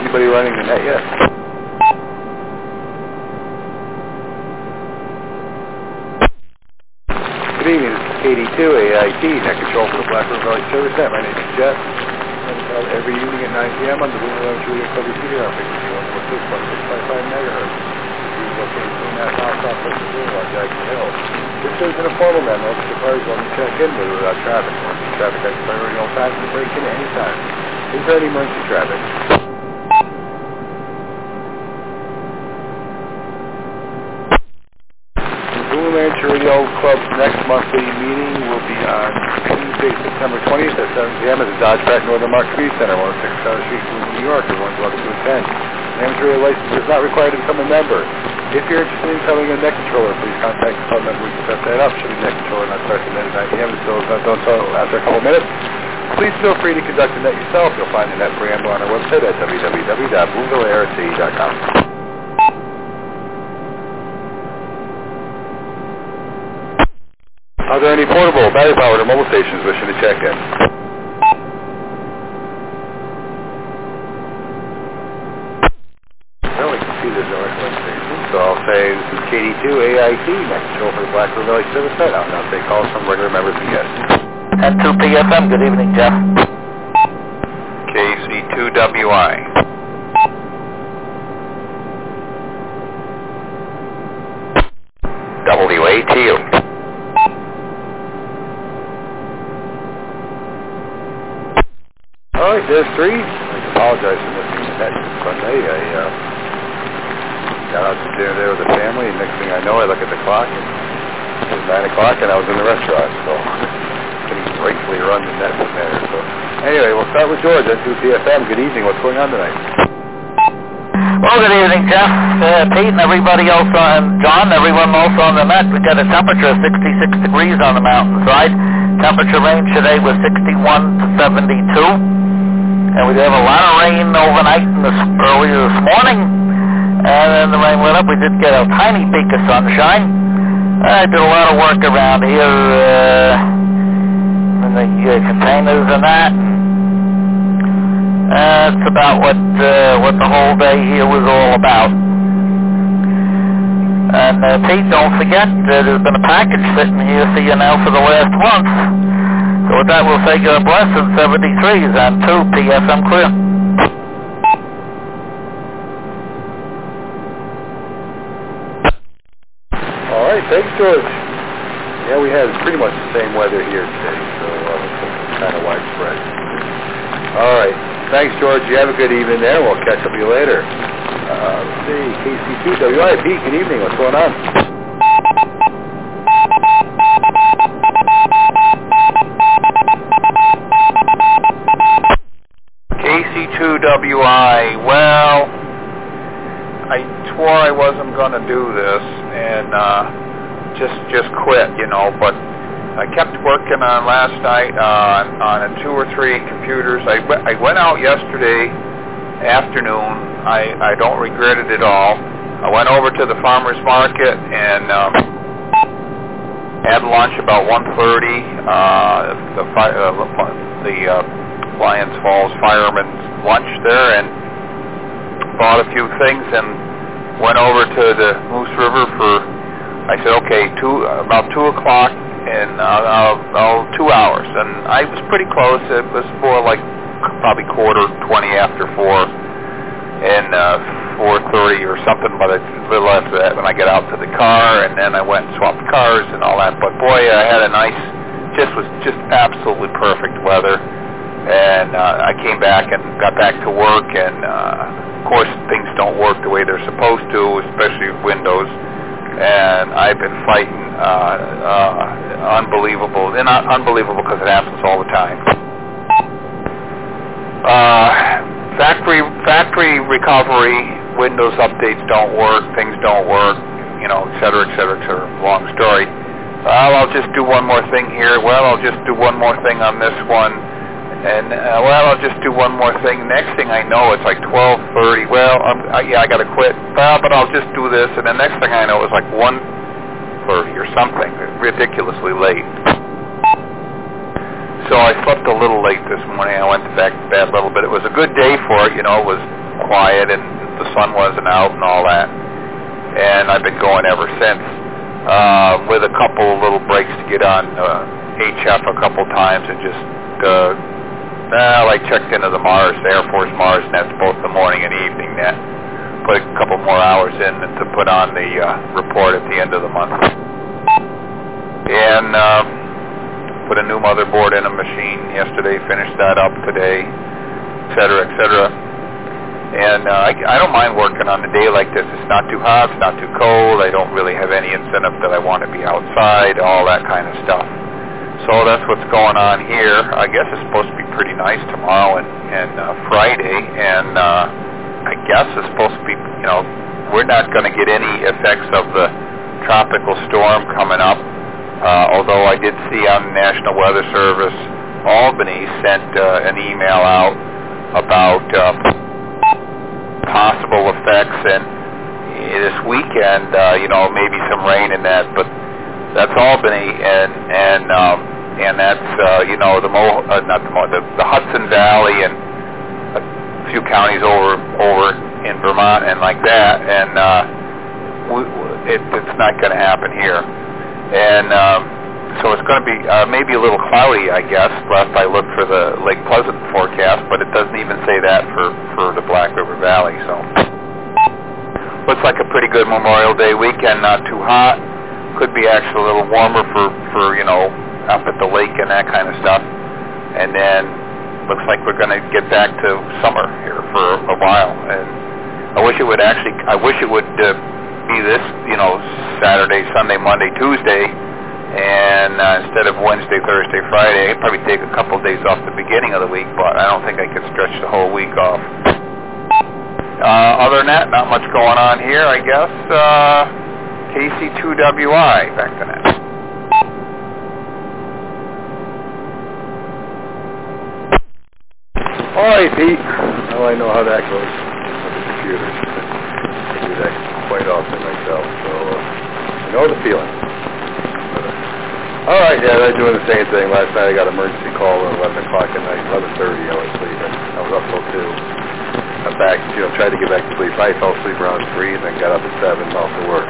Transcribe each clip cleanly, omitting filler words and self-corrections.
Anybody running the net yet? Good evening, this is KD2 AIT, net control for the Black River Valley Service Net. My name is Jeff. I'm every evening at 9 p.m. on the Blue Line Julia WCD on frequency 146.655 megahertz. These located between that house off of the Blue on Jackson Hill. This is an informal memo that requires one to check in with or without traffic. Traffic has priority all times to break in anytime. Is there any emergency traffic? Blue Ranch Radio Club's next monthly meeting will be on Tuesday, September 20th at 7 p.m. at the Dodge Pratt Northern Mark Community Center, 106 South Street, New York. Everyone's welcome to attend. An amateur radio license is not required to become a member. If you're interested in becoming a net controller, please contact the club member. We can set that up. Should be net controller not start at 9 p.m. Until it's not done so after a couple minutes. Please feel free to conduct the net yourself. You'll find the net preamble on our website at www.bluevillearc.com. Are there any portable, battery-powered, or mobile stations wishing to check in? Well, we can see there's no excellent station, so I'll say this is KD2 AIT, net control for the Black River Valley Service Net. I'll now take calls from regular members and guests. At 2 PFM, good evening, Jeff. KC2WI. WATU. All right, there's 3. I apologize for missing the net Sunday. I got out to dinner there with the family, and next thing I know, I look at the clock, and it was 9 o'clock, and I was in the restaurant, so getting rightfully run the net from there. So anyway, we'll start with George at 2 PFM. Good evening. What's going on tonight? Well, good evening, Jeff, Pete, and everybody else on, John, everyone else on the net. We got a temperature of 66 degrees on the mountainside. Temperature range today was 61 to 72. And we have a lot of rain overnight and earlier this morning. And then the rain went up. We did get a tiny peak of sunshine. I did a lot of work around here in the containers and that. That's about what the whole day here was all about. And Pete, don't forget, there's been a package sitting here for you now for the last month. So with that, we'll say God bless and 73s on 2 PFM clear. All right, thanks, George. Yeah, we had pretty much the same weather here today, so it's kind of widespread. All right, thanks, George. You have a good evening there. We'll catch up with you later. Let's see, KC2WI. Pete, good evening. What's going on? KC2WI, well, I swore I wasn't going to do this and just quit, but I kept working on last night on 2 or 3 computers. I went out yesterday afternoon. I don't regret it at all. I went over to the farmer's market and had lunch about 1:30. The Lyons Falls Fireman's lunch there, and bought a few things and went over to the Moose River I said, okay, about 2 o'clock in 2 hours. And I was pretty close. It was more like probably 20 after 4 and 4:30 or something, but a little after that when I got out to the car, and then I went and swapped cars and all that. But boy, I had was just absolutely perfect weather. And I came back and got back to work, and of course things don't work the way they're supposed to, especially Windows. And I've been fighting unbelievable, and not unbelievable because it happens all the time. Factory recovery, Windows updates don't work, things don't work, et cetera, et cetera, et cetera. Long story. Well, I'll just do one more thing here. Well, I'll just do one more thing on this one. And, I'll just do one more thing. Next thing I know, it's like 12:30. Well, I got to quit. Well, but I'll just do this. And the next thing I know, it's like 1:30 or something. Ridiculously late. So I slept a little late this morning. I went back to bed a little bit. It was a good day for it. It was quiet, and the sun wasn't out and all that. And I've been going ever since, with a couple little breaks to get on HF a couple times, and just I checked into the Mars, the Air Force Mars nets, both the morning and evening net. Put a couple more hours in to put on the report at the end of the month. And put a new motherboard in a machine yesterday, finished that up today, et cetera, et cetera. And I don't mind working on a day like this. It's not too hot, it's not too cold, I don't really have any incentive that I want to be outside, all that kind of stuff. So that's what's going on here. I guess it's supposed to be pretty nice tomorrow and Friday, and I guess it's supposed to be, we're not going to get any effects of the tropical storm coming up. Although I did see on the National Weather Service, Albany sent an email out about possible effects, and this weekend, maybe some rain in that, but that's Albany, and that's the Hudson Valley and a few counties over in Vermont and like that, and it's not going to happen here. And so it's going to be maybe a little cloudy, I guess. Last I looked for the Lake Pleasant forecast, but it doesn't even say that for the Black River Valley. So looks like a pretty good Memorial Day weekend. Not too hot. Could be actually a little warmer for up at the lake and that kind of stuff. And then looks like we're going to get back to summer here for a while. And I wish it would be this, Saturday, Sunday, Monday, Tuesday, and instead of Wednesday, Thursday, Friday, I'd probably take a couple of days off the beginning of the week, but I don't think I could stretch the whole week off. Other than that, not much going on here, I guess. KC2WI, back to that. All right, Pete. Now I know how that goes with the computer. I do that quite often myself, so I know the feeling. All right, yeah, they're doing the same thing. Last night I got an emergency call at 11 o'clock at night, 11:30 I was sleeping. I was up till 2. Got back, tried to get back to sleep. I fell asleep around 3 and then got up at 7 off to work.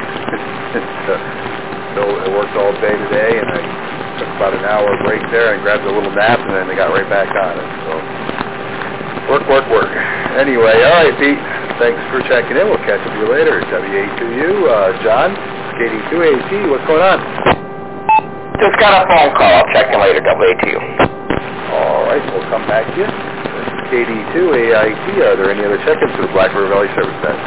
So it worked all day today, and I took about an hour break there and grabbed a little nap, and then I got right back on it. So work. Anyway, all right, Pete. Thanks for checking in. We'll catch up with you later. WA2U, John, KD2AT, what's going on? Just got a phone call. I'll check in later, WA2U. All right, we'll come back to you. KD2AIT, are there any other check-ins for the Black River Valley Service Center?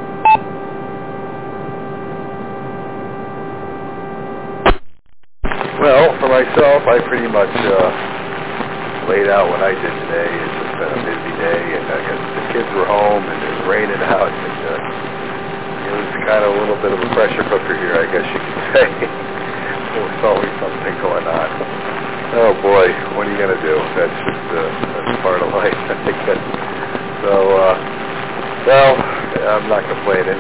Well, for myself, I pretty much laid out what I did today. It's just been a busy day, and I guess the kids were home, and it was raining out, and it was kind of a little bit of a pressure cooker here, I guess you could say. There's always something going on. Oh boy, what are you going to do? That's just that's part of life, I guess. So, well, I'm not complaining.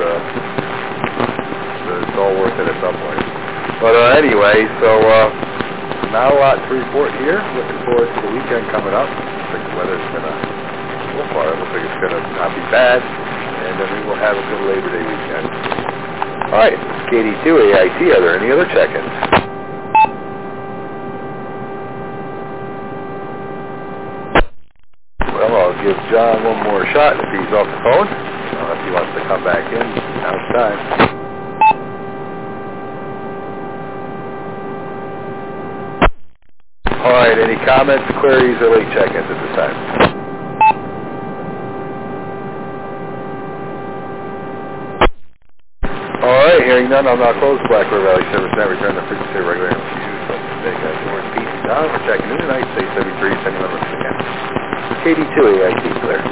It's all worth it at some point. But anyway, so not a lot to report here. Looking forward to the weekend coming up. Looks like the weather's going to, so far, it looks like it's going to not be bad. And then we will have a good Labor Day weekend. All right, KD2AIT, are there any other check-ins? Well, I'll give John one more shot if he's off the phone. If he wants to come back in, now it's time. All right, any comments, queries, or late check-ins at this time? All right, hearing none, I'll now close the Black River Valley Service Center. Return the frequency regular to you. So today, guys, George, Pete, and Don, we're checking in tonight. Say 73, sending number again. KD2AIT, clear.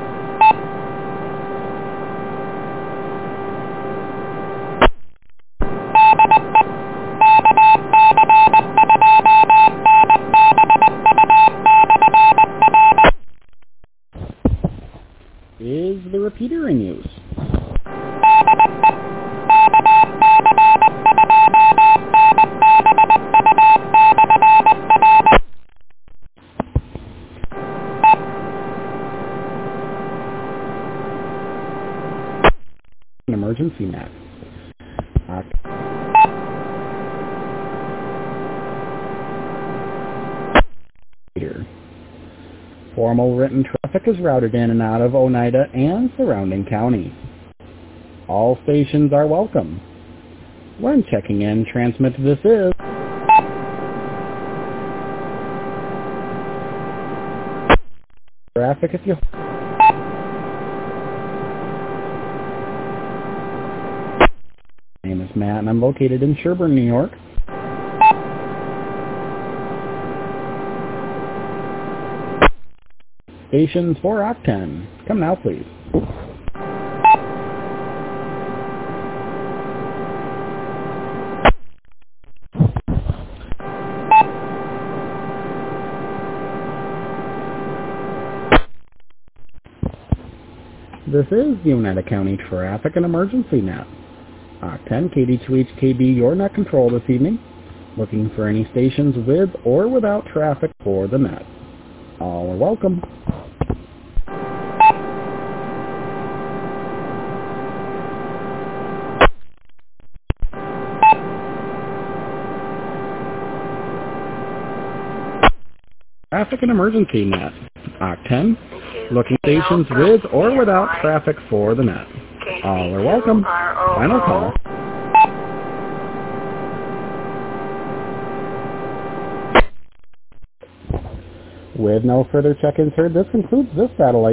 Is the repeater in use? emergency net. Formal written traffic is routed in and out of Oneida and surrounding county. All stations are welcome. When checking in, transmit this is traffic if you... My name is Matt and I'm located in Sherburne, New York. Stations for Octen. Come now, please. This is the Oneida County Traffic and Emergency Net. Octen, KD2HKB, your net control this evening. Looking for any stations with or without traffic for the net. All are welcome. Traffic and Emergency Net. Octen, looking stations with or without traffic for the net. All are welcome. Final call. With no further check-ins heard, this concludes this satellite.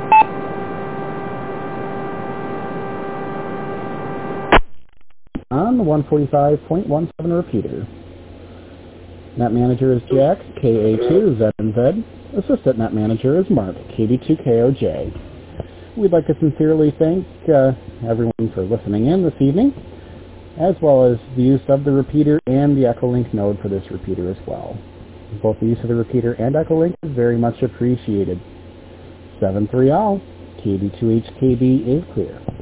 On the 145.17 repeater. Net Manager is Jack, KA2ZNZ. Assistant Net Manager is Mark, KD2KOJ. We'd like to sincerely thank everyone for listening in this evening, as well as the use of the repeater and the Echolink node for this repeater as well. Both the use of the repeater and Echolink is very much appreciated. 730, KD2HKB is clear.